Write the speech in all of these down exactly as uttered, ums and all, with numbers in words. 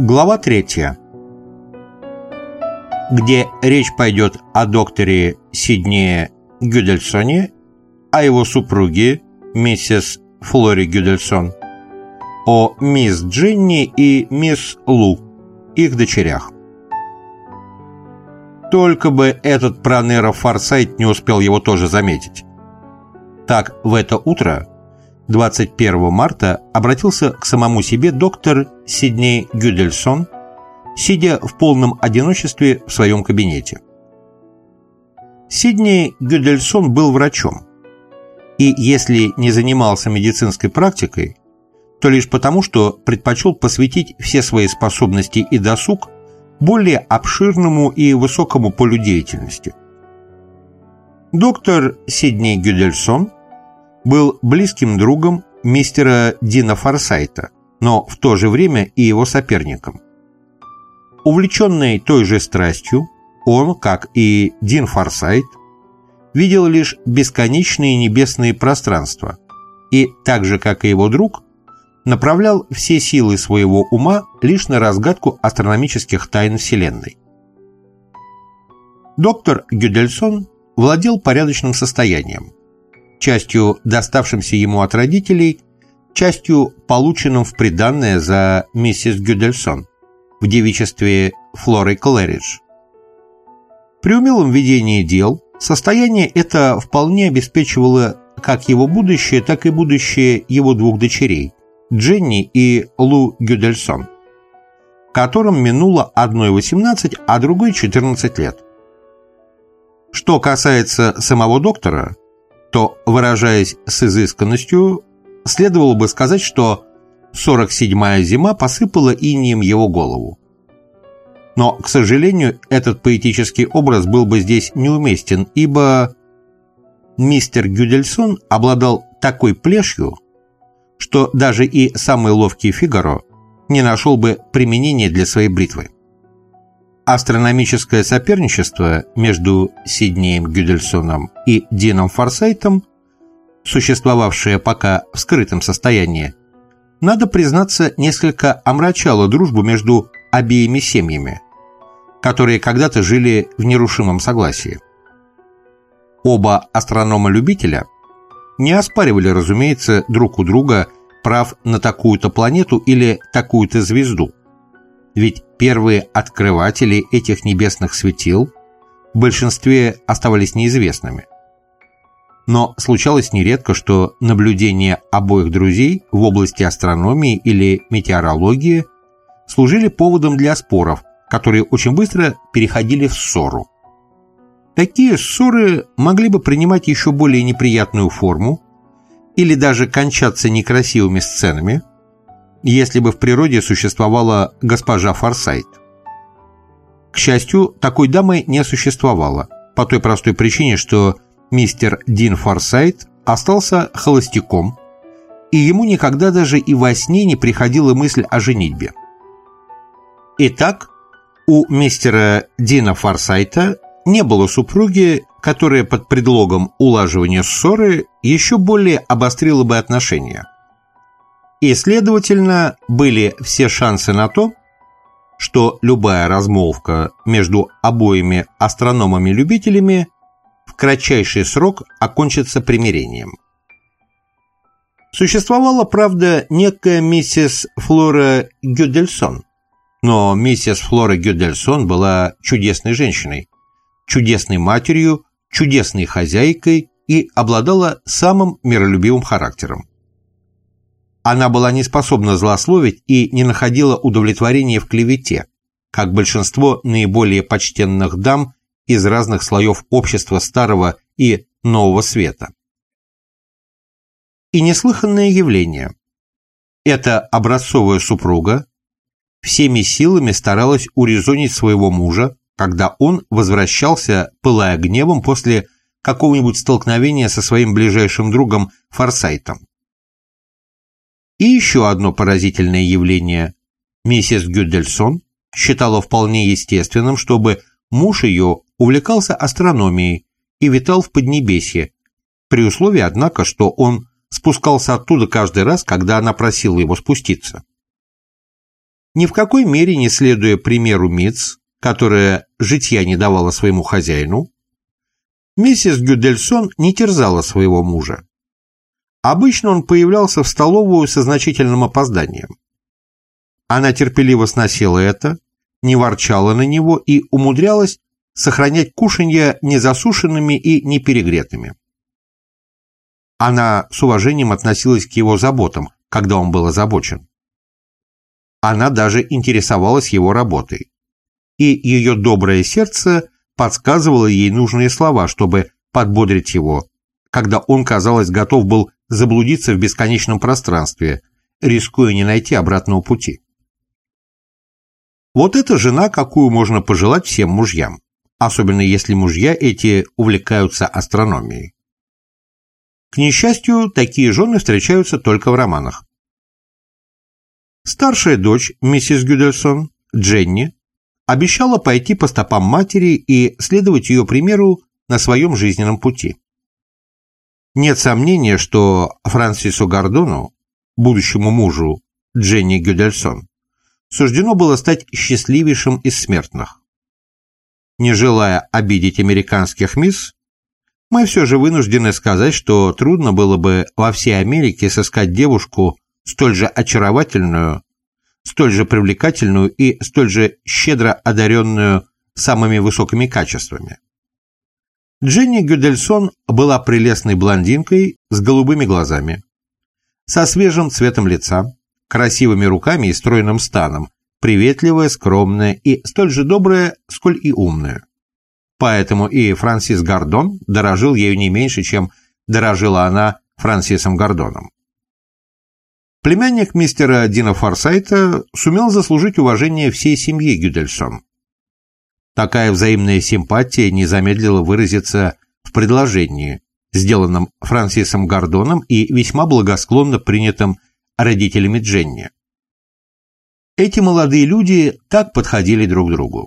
Глава третья, где речь пойдет о докторе Сиднее Гюдельсоне, о его супруге, миссис Флоре Гюдельсон, о мисс Дженни и мисс Лу, их дочерях. Только бы этот Пронера Форсайт не успел его тоже заметить. Так, в это утро, двадцать первого марта, обратился к самому себе доктор Сидней Гюдельсон, сидя в полном одиночестве в своем кабинете. Сидней Гюдельсон был врачом, и если не занимался медицинской практикой, то лишь потому, что предпочел посвятить все свои способности и досуг более обширному и высокому полю деятельности. Доктор Сидней Гюдельсон был близким другом мистера Дина Форсайта, но в то же время и его соперником. Увлеченный той же страстью, он, как и Дин Форсайт, видел лишь бесконечные небесные пространства и, так же, как и его друг, направлял все силы своего ума лишь на разгадку астрономических тайн Вселенной. Доктор Гюдельсон владел порядочным состоянием, частью доставшимся ему от родителей, частью полученным в приданое за миссис Гюдельсон в девичестве Флорой Клэридж. При умелом ведении дел состояние это вполне обеспечивало как его будущее, так и будущее его двух дочерей, Дженни и Лу Гюдельсон, которым минуло одной восемнадцать, а другой четырнадцать лет. Что касается самого доктора, то, выражаясь с изысканностью, следовало бы сказать, что сорок седьмая зима посыпала инеем его голову. Но, к сожалению, этот поэтический образ был бы здесь неуместен, ибо мистер Гюдельсон обладал такой плешью, что даже и самый ловкий Фигаро не нашел бы применения для своей бритвы. Астрономическое соперничество между Сиднеем Гюдельсоном и Дином Форсайтом, существовавшее пока в скрытом состоянии, надо признаться, несколько омрачало дружбу между обеими семьями, которые когда-то жили в нерушимом согласии. Оба астронома-любителя не оспаривали, разумеется, друг у друга прав на такую-то планету или такую-то звезду, ведь первые открыватели этих небесных светил в большинстве оставались неизвестными. Но случалось нередко, что наблюдения обоих друзей в области астрономии или метеорологии служили поводом для споров, которые очень быстро переходили в ссору. Такие ссоры могли бы принимать еще более неприятную форму или даже кончаться некрасивыми сценами, если бы в природе существовала госпожа Форсайт. К счастью, такой дамы не существовало, по той простой причине, что мистер Дин Форсайт остался холостяком, и ему никогда даже и во сне не приходила мысль о женитьбе. Итак, у мистера Дина Форсайта не было супруги, которая под предлогом улаживания ссоры еще более обострила бы отношения. И, следовательно, были все шансы на то, что любая размолвка между обоими астрономами-любителями в кратчайший срок окончится примирением. Существовала, правда, некая миссис Флора Гюдельсон, но миссис Флора Гюдельсон была чудесной женщиной, чудесной матерью, чудесной хозяйкой и обладала самым миролюбивым характером. Она была не способна злословить и не находила удовлетворения в клевете, как большинство наиболее почтенных дам из разных слоев общества Старого и Нового Света. И неслыханное явление. Эта образцовая супруга всеми силами старалась урезонить своего мужа, когда он возвращался, пылая гневом после какого-нибудь столкновения со своим ближайшим другом Форсайтом. И еще одно поразительное явление. Миссис Гюдельсон считала вполне естественным, чтобы муж ее увлекался астрономией и витал в Поднебесье, при условии, однако, что он спускался оттуда каждый раз, когда она просила его спуститься. ни в какой мере не следуя примеру Митц, которая житья не давала своему хозяину, миссис Гюдельсон не терзала своего мужа. Обычно он появлялся в столовую со значительным опозданием. Она терпеливо сносила это, не ворчала на него и умудрялась сохранять кушанья незасушенными и неперегретыми. Она с уважением относилась к его заботам, когда он был озабочен. Она даже интересовалась его работой, и ее доброе сердце подсказывало ей нужные слова, чтобы подбодрить его, когда он, казалось, готов был заблудиться в бесконечном пространстве, рискуя не найти обратного пути. Вот эта жена, какую можно пожелать всем мужьям, особенно если мужья эти увлекаются астрономией. К несчастью, такие жены встречаются только в романах. Старшая дочь миссис Гюдельсон, Дженни, обещала пойти по стопам матери и следовать ее примеру на своем жизненном пути. Нет сомнения, что Франсису Гордону, будущему мужу Дженни Гюдельсон, суждено было стать счастливейшим из смертных. Не желая обидеть американских мисс, мы все же вынуждены сказать, что трудно было бы во всей Америке сыскать девушку столь же очаровательную, столь же привлекательную и столь же щедро одаренную самыми высокими качествами. Дженни Гюдельсон была прелестной блондинкой с голубыми глазами, со свежим цветом лица, красивыми руками и стройным станом, приветливая, скромная и столь же добрая, сколь и умная. Поэтому и Франсис Гордон дорожил ею не меньше, чем дорожила она Франсисом Гордоном. Племянник мистера Дина Форсайта сумел заслужить уважение всей семьи Гюдельсон. Такая взаимная симпатия не замедлила выразиться в предложении, сделанном Франсисом Гордоном и весьма благосклонно принятым родителями Дженни. Эти молодые люди так подходили друг другу.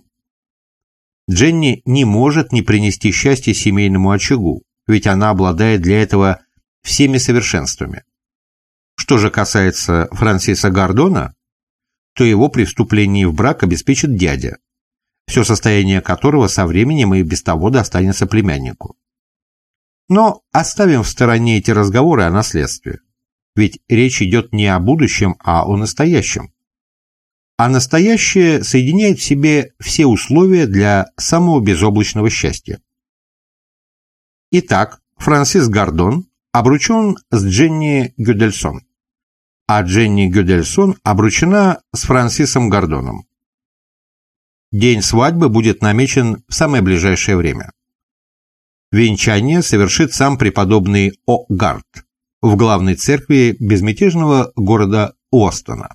Дженни не может не принести счастья семейному очагу, ведь она обладает для этого всеми совершенствами. Что же касается Франсиса Гордона, то его при вступлении в брак обеспечит дядя, все состояние которого со временем и без того достанется племяннику. Но оставим в стороне эти разговоры о наследстве, ведь речь идет не о будущем, а о настоящем. А настоящее соединяет в себе все условия для самого безоблачного счастья. Итак, Франсис Гордон обручен с Дженни Гюдельсон, а Дженни Гюдельсон обручена с Франсисом Гордоном. День свадьбы будет намечен в самое ближайшее время. Венчание совершит сам преподобный О. Гарт в главной церкви безмятежного города Остона.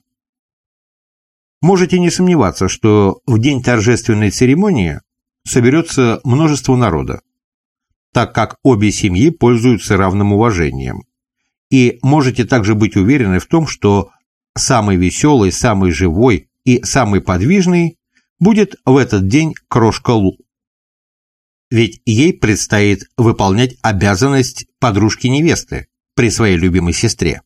Можете не сомневаться, что в день торжественной церемонии соберется множество народа, так как обе семьи пользуются равным уважением, и можете также быть уверены в том, что самый веселый, самый живой и самый подвижный будет в этот день крошка Лу. Ведь ей предстоит выполнять обязанность подружки-невесты при своей любимой сестре.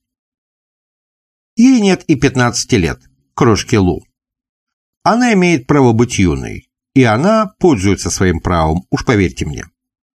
Ей нет и пятнадцати лет, крошке Лу. Она имеет право быть юной, и она пользуется своим правом, уж поверьте мне.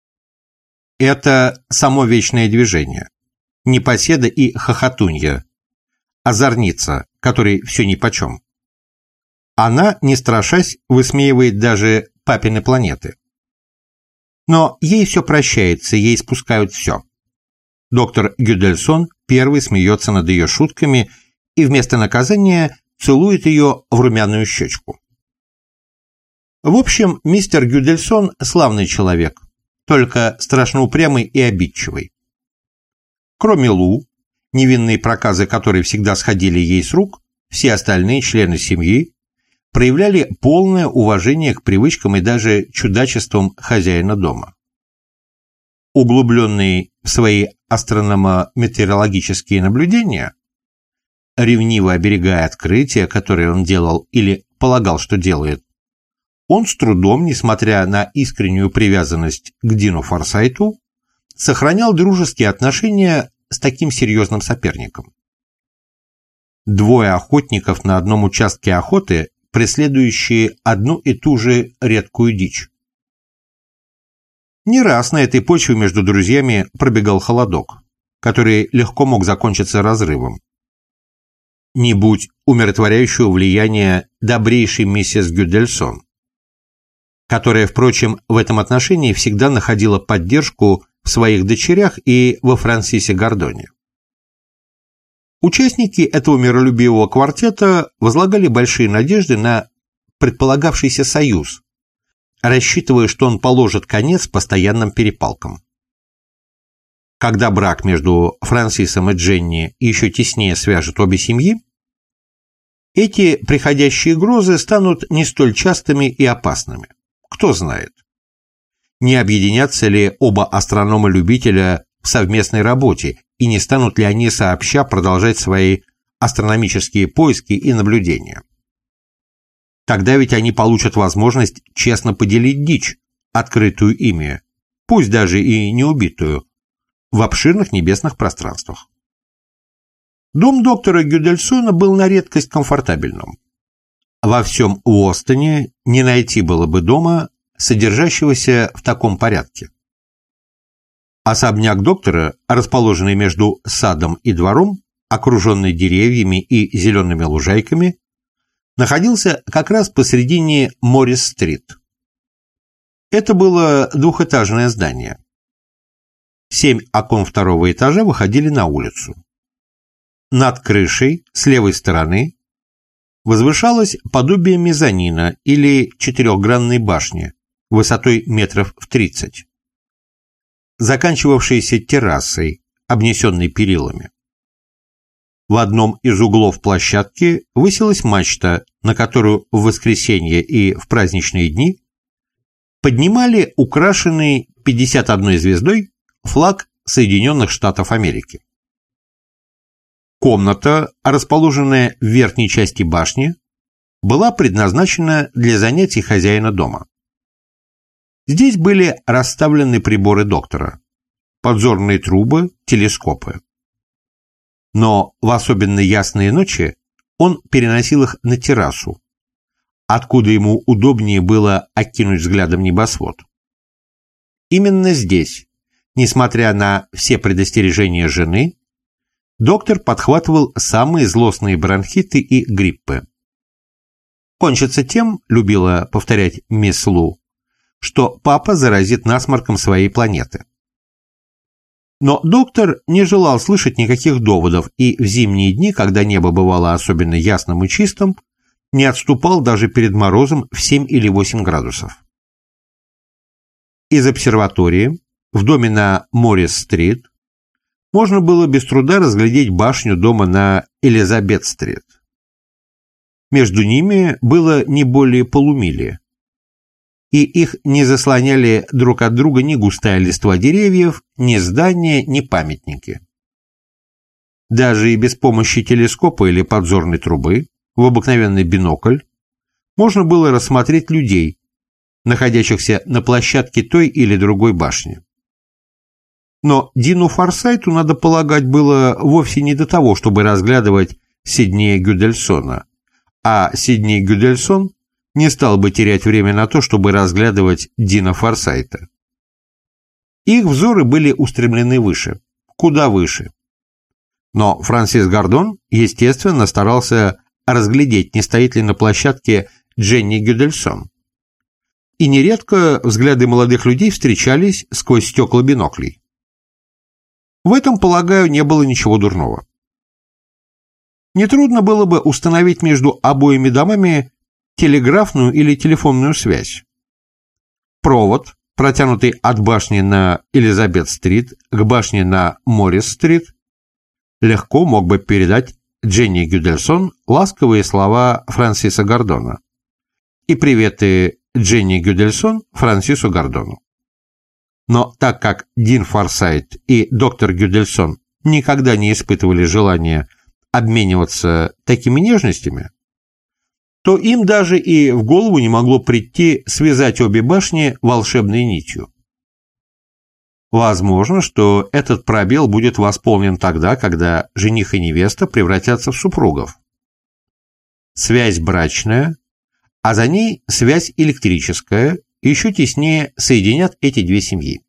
Это само вечное движение, непоседа и хохотунья, озорница, которой все нипочем. Она, не страшась, высмеивает даже папины планеты. Но ей все прощается, ей спускают все. Доктор Гюдельсон первый смеется над ее шутками и вместо наказания целует ее в румяную щечку. В общем, мистер Гюдельсон славный человек, только страшно упрямый и обидчивый. Кроме Лу, невинные проказы которой всегда сходили ей с рук, все остальные члены семьи проявляли полное уважение к привычкам и даже чудачествам хозяина дома. Углубленный в свои астрономо-метеорологические наблюдения, ревниво оберегая открытия, которые он делал или полагал, что делает, он с трудом, несмотря на искреннюю привязанность к Дину Форсайту, сохранял дружеские отношения с таким серьезным соперником. двое охотников на одном участке охоты, преследующие одну и ту же редкую дичь. Не раз на этой почве между друзьями пробегал холодок, который легко мог закончиться разрывом. Не будь умиротворяющего влияния добрейшей миссис Гюдельсон, которая, впрочем, в этом отношении всегда находила поддержку в своих дочерях и во Франсисе Гордоне. Участники этого миролюбивого квартета возлагали большие надежды на предполагавшийся союз, рассчитывая, что он положит конец постоянным перепалкам. Когда брак между Франсисом и Дженни еще теснее свяжет обе семьи, эти приходящие грозы станут не столь частыми и опасными. Кто знает, не объединятся ли оба астронома-любителя в совместной работе и не станут ли они сообща продолжать свои астрономические поиски и наблюдения. Тогда ведь они получат возможность честно поделить дичь, открытую ими, пусть даже и не убитую, в обширных небесных пространствах. Дом доктора Гюдельсона был на редкость комфортабельным. Во всем Уостоне не найти было бы дома, содержащегося в таком порядке. Особняк доктора, расположенный между садом и двором, окруженный деревьями и зелеными лужайками, находился как раз посредине Моррис-стрит. Это было двухэтажное здание. Семь окон второго этажа выходили на улицу. Над крышей, с левой стороны, возвышалось подобие мезонина или четырехгранной башни высотой метров в тридцать, заканчивавшейся террасой, обнесенной перилами. В одном из углов площадки высилась мачта, на которую в воскресенье и в праздничные дни поднимали украшенный пятьдесят одной звездой флаг Соединенных Штатов Америки. Комната, расположенная в верхней части башни, была предназначена для занятий хозяина дома. Здесь были расставлены приборы доктора, подзорные трубы, телескопы. Но в особенно ясные ночи он переносил их на террасу, откуда ему удобнее было окинуть взглядом небосвод. Именно здесь, несмотря на все предостережения жены, доктор подхватывал самые злостные бронхиты и гриппы. Кончится тем, любила повторять мисс Лу, что папа заразит насморком своей планеты. Но доктор не желал слышать никаких доводов и в зимние дни, когда небо бывало особенно ясным и чистым, не отступал даже перед морозом в семь или восемь градусов. Из обсерватории в доме на Моррис-стрит можно было без труда разглядеть башню дома на Элизабет-стрит. Между ними было не более полумили, и их не заслоняли друг от друга ни густая листва деревьев, ни здания, ни памятники. Даже и без помощи телескопа или подзорной трубы, в обыкновенный бинокль, можно было рассмотреть людей, находящихся на площадке той или другой башни. Но Дину Форсайту, надо полагать, было вовсе не до того, чтобы разглядывать Сиднея Гюдельсона, а Сидней Гюдельсон не стал бы терять время на то, чтобы разглядывать Дина Форсайта. Их взоры были устремлены выше, куда выше. Но Франсис Гордон, естественно, старался разглядеть, не стоит ли на площадке Дженни Гюдельсон. И нередко взгляды молодых людей встречались сквозь стекла биноклей. В этом, полагаю, не было ничего дурного. Нетрудно было бы установить между обоими домами телеграфную или телефонную связь. Провод, протянутый от башни на Элизабет-стрит к башне на Моррис-стрит, легко мог бы передать Дженни Гюдельсон ласковые слова Франсиса Гордона и приветы Дженни Гюдельсон Франсису Гордону. Но так как Дин Форсайт и доктор Гюдельсон никогда не испытывали желания обмениваться такими нежностями, то им даже и в голову не могло прийти связать обе башни волшебной нитью. Возможно, что этот пробел будет восполнен тогда, когда жених и невеста превратятся в супругов. Связь брачная, а за ней связь электрическая, еще теснее соединят эти две семьи.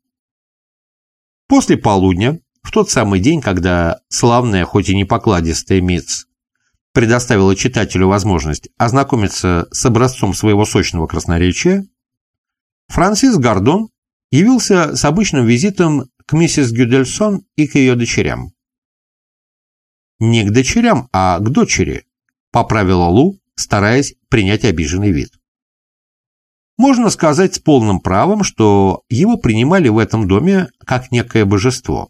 После полудня, в тот самый день, когда славная, хоть и не покладистая Митц предоставила читателю возможность ознакомиться с образцом своего сочного красноречия, Франсис Гордон явился с обычным визитом к миссис Гюдельсон и к ее дочерям. «Не к дочерям, а к дочери», — поправила Лу, стараясь принять обиженный вид. Можно сказать с полным правом, что его принимали в этом доме как некое божество.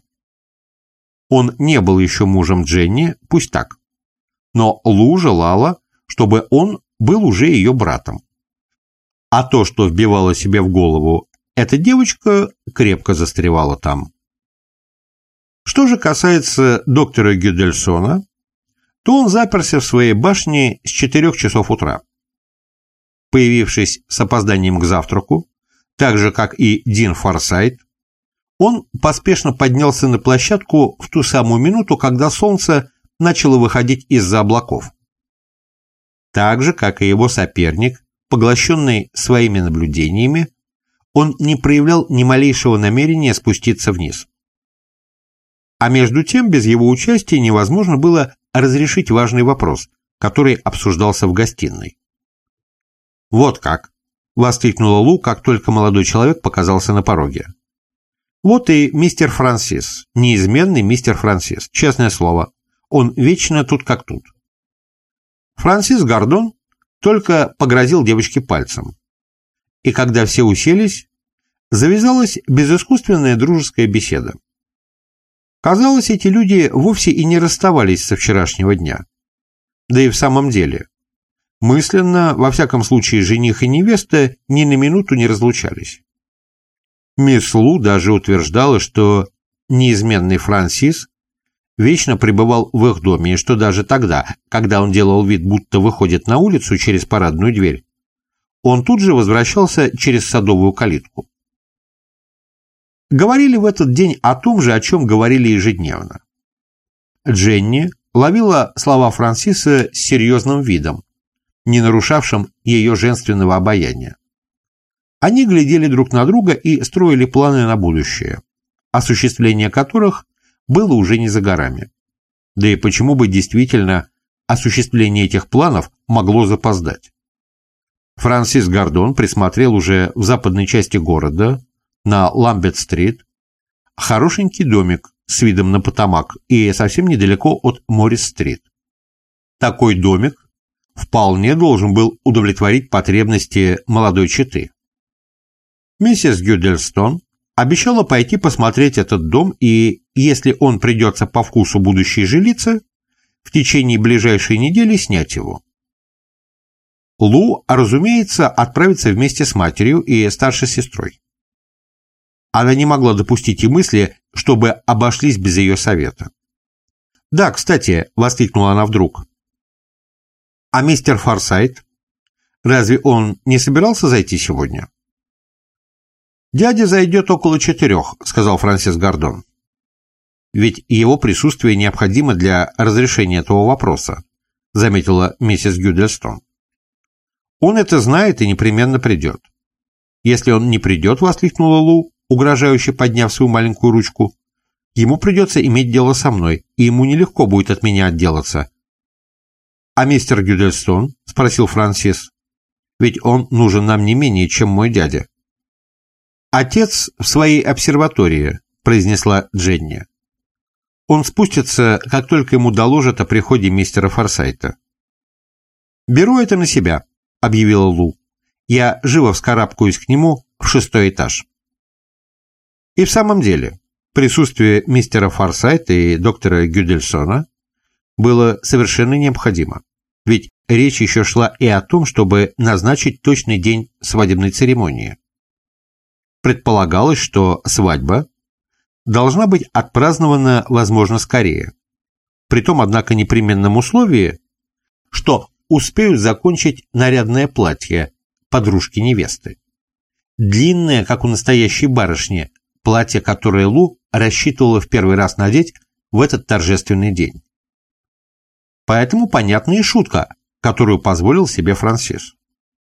Он не был еще мужем Дженни, пусть так, но Лу желала, чтобы он был уже ее братом. А то, что вбивало себе в голову эта девочка, крепко застревала там. Что же касается доктора Гюдельсона, то он заперся в своей башне с четырех часов утра. Появившись с опозданием к завтраку, так же, как и Дин Форсайт, он поспешно поднялся на площадку в ту самую минуту, когда солнце начало выходить из-за облаков. Так же, как и его соперник, поглощенный своими наблюдениями, он не проявлял ни малейшего намерения спуститься вниз. А между тем, без его участия невозможно было разрешить важный вопрос, который обсуждался в гостиной. «Вот как!» — воскликнула Лу, как только молодой человек показался на пороге. «Вот и мистер Франсис, неизменный мистер Франсис, честное слово, он вечно тут как тут». Франсис Гордон только погрозил девочке пальцем. И когда все уселись, завязалась безыскусственная дружеская беседа. Казалось, эти люди вовсе и не расставались со вчерашнего дня. Да и в самом деле, мысленно, во всяком случае, жених и невеста ни на минуту не разлучались. Мисс Лу даже утверждала, что неизменный Франсис вечно пребывал в их доме, и что даже тогда, когда он делал вид, будто выходит на улицу через парадную дверь, он тут же возвращался через садовую калитку. Говорили в этот день о том же, о чем говорили ежедневно. Дженни ловила слова Франсиса с серьезным видом, не нарушавшим ее женственного обаяния. Они глядели друг на друга и строили планы на будущее, осуществление которых было уже не за горами. Да и почему бы действительно осуществление этих планов могло запоздать? Франсис Гордон присмотрел уже в западной части города, на Ламбет-стрит, хорошенький домик с видом на Потамак и совсем недалеко от Моррис-стрит. Такой домик вполне должен был удовлетворить потребности молодой четы. Миссис Гюдельстон обещала пойти посмотреть этот дом и, если он придется по вкусу будущей жилицы, в течение ближайшей недели снять его. Лу, разумеется, отправится вместе с матерью и старшей сестрой. Она не могла допустить и мысли, чтобы обошлись без ее совета. «Да, кстати», — воскликнула она вдруг, — «а мистер Форсайт? Разве он не собирался зайти сегодня?» «Дядя зайдет около четырех», — сказал Франсис Гордон. «Ведь его присутствие необходимо для разрешения этого вопроса», — заметила миссис Гюдельстон. «Он это знает и непременно придет». «Если он не придет», — воскликнула Лу, угрожающе подняв свою маленькую ручку, «ему придется иметь дело со мной, и ему нелегко будет от меня отделаться». «А мистер Гюдельстон?» — спросил Франсис. «Ведь он нужен нам не менее, чем мой дядя». «Отец в своей обсерватории», — произнесла Дженни. «Он спустится, как только ему доложат о приходе мистера Форсайта». «Беру это на себя», — объявила Лу. «Я живо вскарабкаюсь к нему в шестой этаж». И в самом деле, присутствие мистера Форсайта и доктора Гюдельсона было совершенно необходимо, ведь речь еще шла и о том, чтобы назначить точный день свадебной церемонии. Предполагалось, что свадьба должна быть отпразднована, возможно, скорее, при том, однако, непременном условии, что успеют закончить нарядное платье подружки невесты, длинное, как у настоящей барышни, платье, которое Лу рассчитывала в первый раз надеть в этот торжественный день. Поэтому понятна и шутка, которую позволил себе Франсис.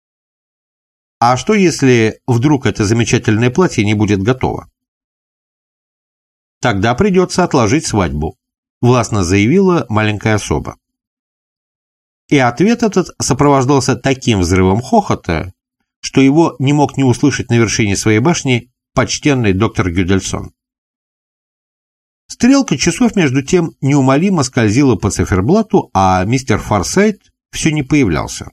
А что, если вдруг это замечательное платье не будет готово? Тогда придется отложить свадьбу, властно заявила маленькая особа. И ответ этот сопровождался таким взрывом хохота, что его не мог не услышать на вершине своей башни почтенный доктор Гюдельсон. Стрелка часов, между тем, неумолимо скользила по циферблату, а мистер Форсайт все не появлялся.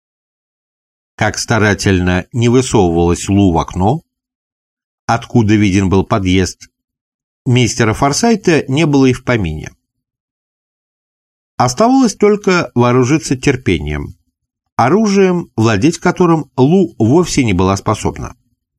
Как старательно не высовывалась Лу в окно, откуда виден был подъезд, мистера Форсайта не было и в помине. Оставалось только вооружиться терпением, оружием, владеть которым Лу вовсе не была способна.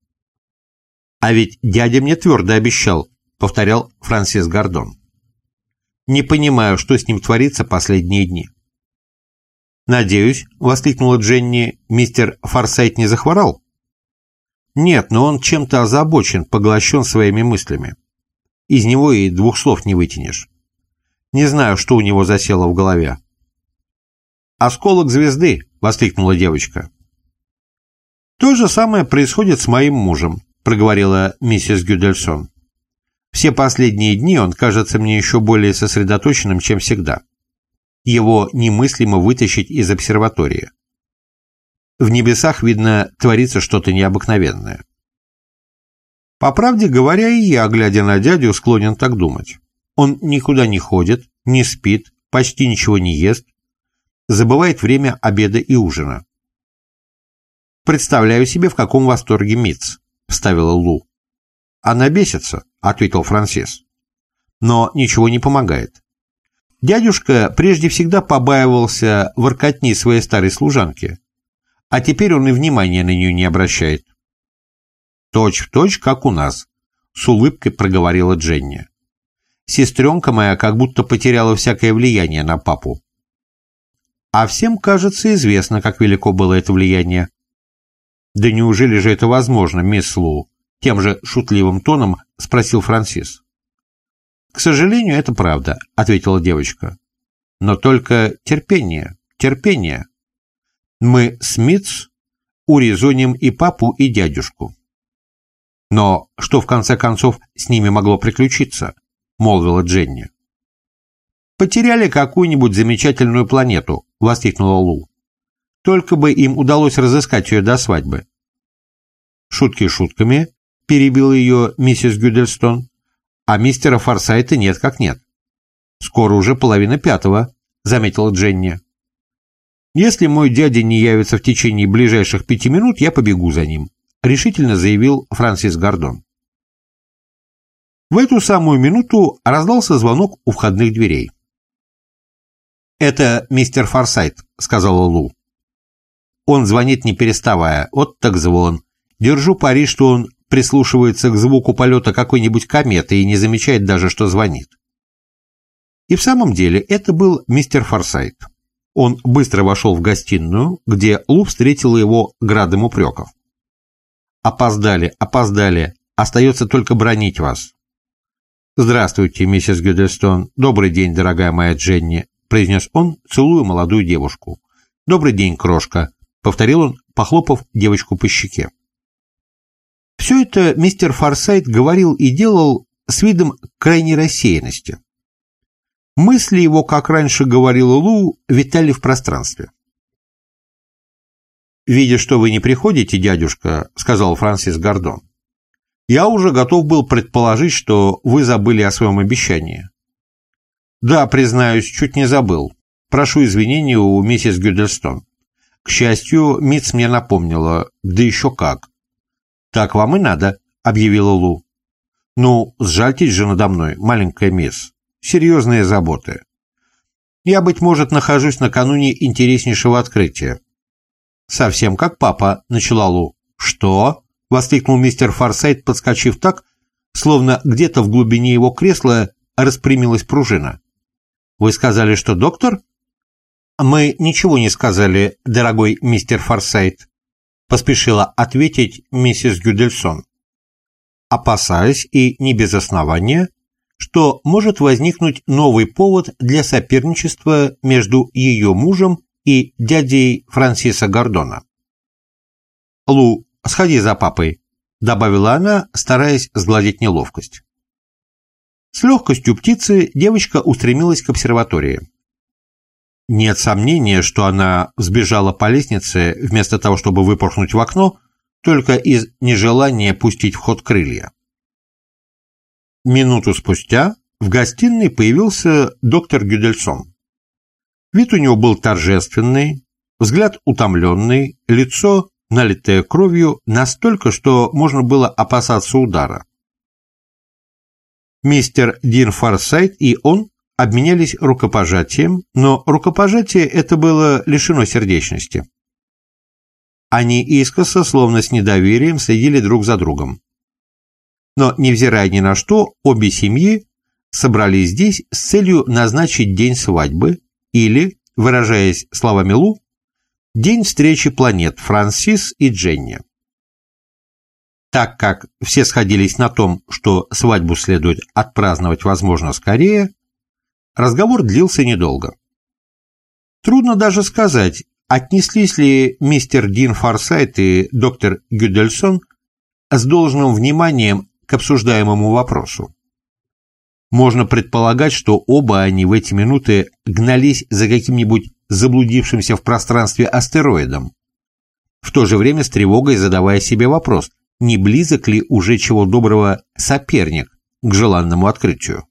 «А ведь дядя мне твердо обещал», — повторял Франсис Гордон. «Не понимаю, что с ним творится последние дни». «Надеюсь», — воскликнула Дженни, — «мистер Форсайт не захворал?» «Нет, но он чем-то озабочен, поглощен своими мыслями. Из него и двух слов не вытянешь. Не знаю, что у него засело в голове». «Осколок звезды», — воскликнула девочка. «То же самое происходит с моим мужем», — проговорила миссис Гюдельсон. «Все последние дни он кажется мне еще более сосредоточенным, чем всегда. Его немыслимо вытащить из обсерватории. В небесах, видно, творится что-то необыкновенное». По правде говоря, и я, глядя на дядю, склонен так думать. Он никуда не ходит, не спит, почти ничего не ест, забывает время обеда и ужина. «Представляю себе, в каком восторге Митц», — вставила Лу. «Она бесится», — ответил Франсис. «Но ничего не помогает. Дядюшка прежде всегда побаивался воркотни своей старой служанки, а теперь он и внимания на нее не обращает». «Точь в точь, как у нас», — с улыбкой проговорила Дженни. «Сестренка моя как будто потеряла всякое влияние на папу». «А всем, кажется, известно, как велико было это влияние». «Да неужели же это возможно, мисс Лу?» — тем же шутливым тоном спросил Франсис. «К сожалению, это правда», — ответила девочка. «Но только терпение, терпение. Мы с Митц урезоним и папу, и дядюшку». «Но что, в конце концов, с ними могло приключиться?» — молвила Дженни. «Потеряли какую-нибудь замечательную планету», — воскликнула Лу. «Только бы им удалось разыскать ее до свадьбы». «Шутки шутками», — перебила ее миссис Гюдельстон, «а мистера Форсайта нет как нет». «Скоро уже половина пятого», — заметила Дженни. «Если мой дядя не явится в течение ближайших пяти минут, я побегу за ним», — решительно заявил Франсис Гордон. В эту самую минуту раздался звонок у входных дверей. «Это мистер Форсайт», — сказала Лу. «Он звонит не переставая, вот так звон. Держу пари, что он прислушивается к звуку полета какой-нибудь кометы и не замечает даже, что звонит». И в самом деле это был мистер Форсайт. Он быстро вошел в гостиную, где Лу встретила его градом упреков. «Опоздали, опоздали. Остается только бранить вас». «Здравствуйте, миссис Гюдельстон. Добрый день, дорогая моя Дженни», — произнес он, целуя молодую девушку. «Добрый день, крошка», — повторил он, похлопав девочку по щеке. Все это мистер Форсайт говорил и делал с видом крайней рассеянности. Мысли его, как раньше говорила Лу, витали в пространстве. «Видя, что вы не приходите, дядюшка», — сказал Франсис Гордон, «я уже готов был предположить, что вы забыли о своем обещании». «Да, признаюсь, чуть не забыл. Прошу извинения у миссис Гюдельстон. К счастью, Митц мне напомнила, да еще как». «Так вам и надо», — объявила Лу. «Ну, сжальтесь же надо мной, маленькая мисс. Серьезные заботы. Я, быть может, нахожусь накануне интереснейшего открытия». «Совсем как папа», — начала Лу. «Что?» — воскликнул мистер Форсайт, подскочив так, словно где-то в глубине его кресла распрямилась пружина. «Вы сказали, что доктор?» «Мы ничего не сказали, дорогой мистер Форсайт», — поспешила ответить миссис Гюдельсон. опасаясь, и не без основания, что может возникнуть новый повод для соперничества между ее мужем и дядей Франсиса Гордона. «Лу, сходи за папой», — добавила она, стараясь сгладить неловкость. С легкостью птицы девочка устремилась к обсерватории. Нет сомнения, что она сбежала по лестнице вместо того, чтобы выпорхнуть в окно, только из нежелания пустить в ход крылья. Минуту спустя в гостиной появился доктор Гюдельсон. Вид у него был торжественный, взгляд утомленный, лицо, налитое кровью, настолько, что можно было опасаться удара. Мистер Дин Форсайт и он обменялись рукопожатием, но рукопожатие это было лишено сердечности. Они искоса, словно с недоверием, следили друг за другом. Но, невзирая ни на что, обе семьи собрались здесь с целью назначить день свадьбы или, выражаясь словами Лу, день встречи планет Франсис и Дженни. Так как все сходились на том, что свадьбу следует отпраздновать, возможно, скорее, разговор длился недолго. Трудно даже сказать, отнеслись ли мистер Дин Форсайт и доктор Гюдельсон с должным вниманием к обсуждаемому вопросу. Можно предполагать, что оба они в эти минуты гнались за каким-нибудь заблудившимся в пространстве астероидом, в то же время с тревогой задавая себе вопрос, не близок ли уже чего доброго соперник к желанному открытию.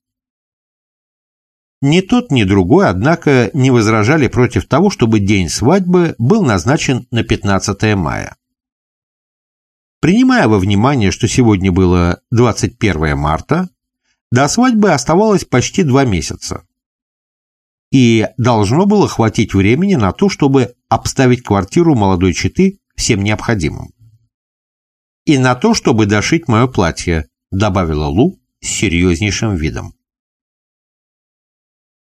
Ни тот, ни другой, однако, не возражали против того, чтобы день свадьбы был назначен на пятнадцатое мая. Принимая во внимание, что сегодня было двадцать первое марта, до свадьбы оставалось почти два месяца. И должно было хватить времени на то, чтобы обставить квартиру молодой четы всем необходимым. «И на то, чтобы дошить мое платье», — добавила Лу с серьезнейшим видом.